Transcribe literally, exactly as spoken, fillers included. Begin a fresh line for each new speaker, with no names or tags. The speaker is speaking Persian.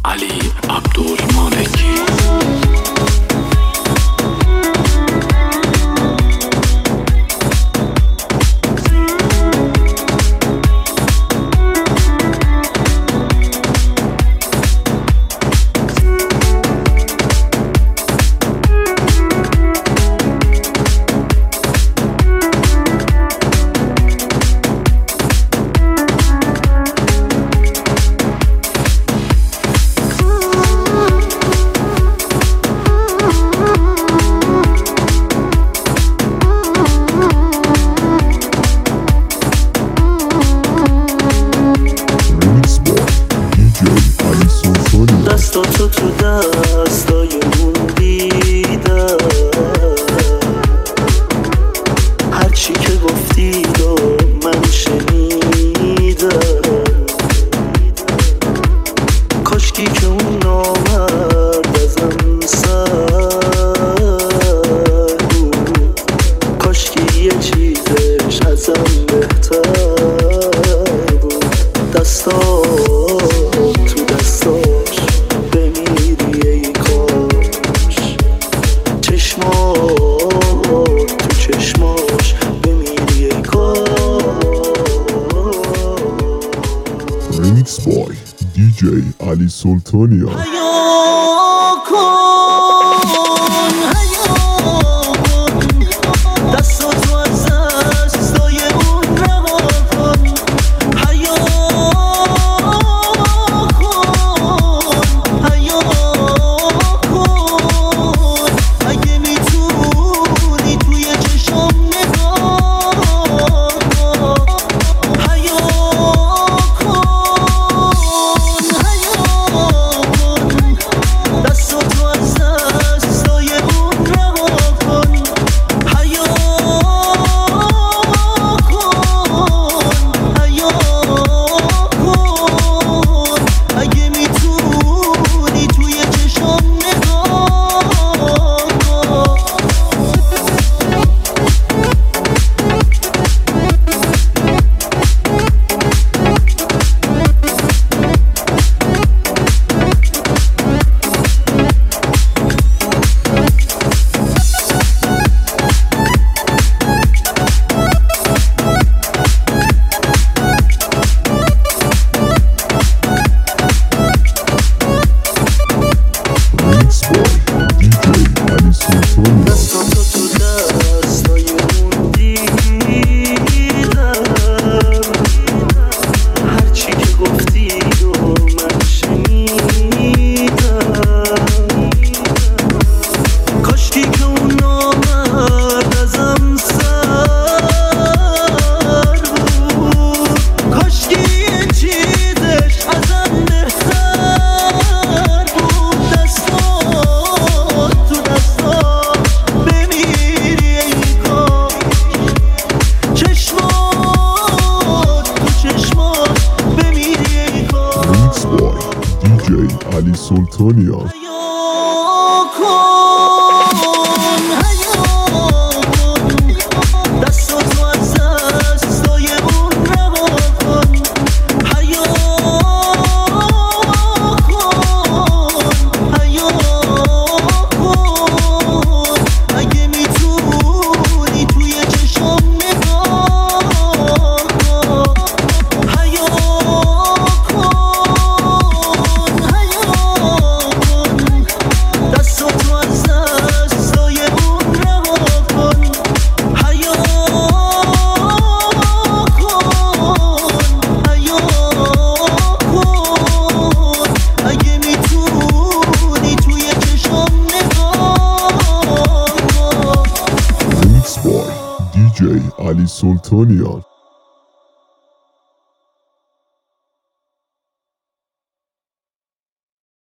علی عبدالمالکی.
دستاتو تو دستای اون دیدم، هرچی که گفتید و من شنیدم. کاشکی که اون نامرد ازم سر بود، کاشکی یه چیزش ازم بهتر بود. دستا تو دستاش بمیری ای کاش، چشما تو چشماش بمیری ای کاش.
ریمیکس بای دی جی علی سلطانیان. علی سلطانیان. دی جی علی سلطانیان.